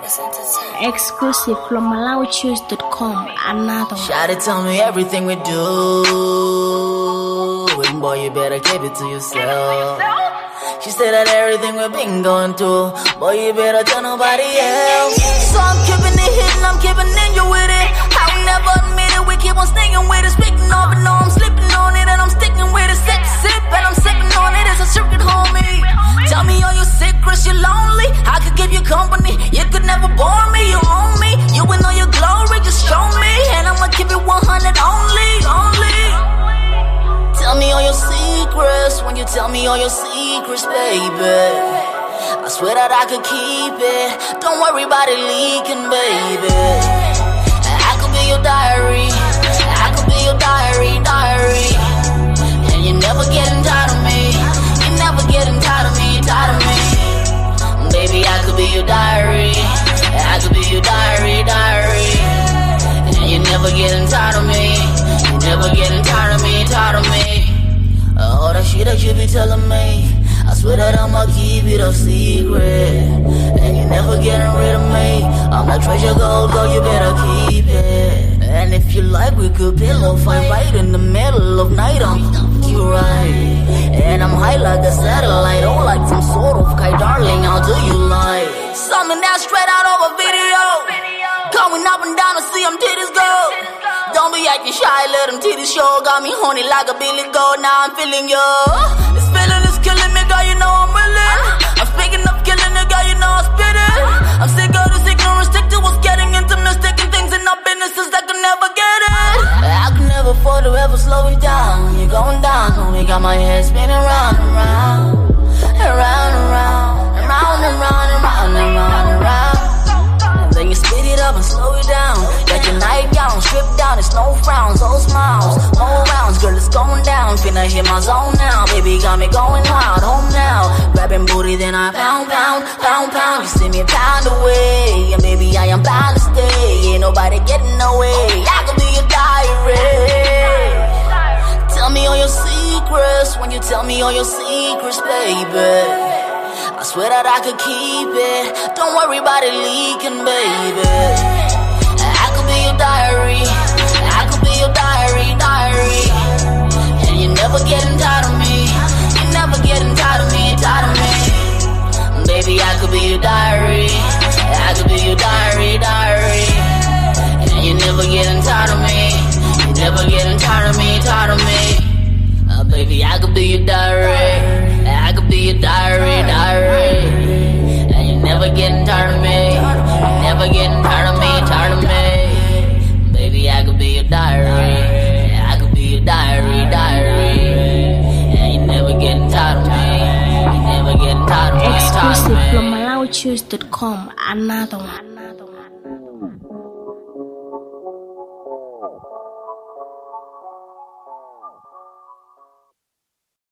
Exclusive from MalawiChoose.com. Another one. Shawty tell me everything we do, and boy you better keep it to yourself. She said that everything we've been going through, boy you better tell nobody else. So I'm keeping it hidden, I'm keeping in you with it. I will never admit it, we keep on sticking with it. Speaking of it, no I'm slipping on it, and I'm sticking with it. Sip, and I'm sipping on it, it's a secret, homie. Tell me all your secrets, you're lonely. I could give you company, you could never bore me. You own me, you and all your glory, just show me, and I'ma keep it 100 only. Tell me all your secrets, when you tell me all your secrets, baby, I swear that I could keep it. Don't worry about it leaking, baby. I could be your diary, I could be your diary. And you're never getting tired of me, you're never getting tired of me. Baby, I could be your diary, I could be your diary. And you're never getting tired of me, you're never getting tired of me. All that shit that you be telling me, I swear that I'ma keep it a secret, and you're never getting rid of me. I'm like treasure gold, girl, you better keep it. And if you like, we could pillow fight right in the middle of night. I'm you right, and I'm high like a satellite, or like some sort of kite, darling. How do you like something that's straight out of a video? Going up and down to see them titties go. Don't be acting shy, let them titties show. Got me horny like a Billy Goat, now I'm feeling you. This feeling is killing me, girl, you know I'm willing. I'm speaking of killing it, girl, you know I'm spitting. I'm sick of this ignorance, stick to what's getting into mistaking things in our businesses that can never get it. I can never afford to ever slow it down. You're going down, only got my head spinning round and round. Then you speed it up and slow it down. Got your nightgown stripped down, it's no frowns, all smiles, more rounds, girl, it's going down. Finna hit my zone now, baby, got me going wild. Home now, grabbing booty, then I pound. You see me pound away, and baby, I am bound to stay. Ain't nobody getting away. I could be your diary. Tell me all your secrets, when you tell me all your secrets, baby, I swear that I could keep it. Don't worry about it leaking, baby. I could be your diary, I could be your diary. And you're never getting tired of me, you're never getting tired of me. Baby, I could be your diary, I could be your diary. And you're never getting tired of me, you're never getting tired of me. Baby, I could be your diary, I could be your diary. And you're never getting tired of me, you're never getting tired of me. Baby, I could be your diary, I could be your diary. And you're never getting tired of me, you're never getting tired of me. Exclusive from MalawiChoose.com. Another one.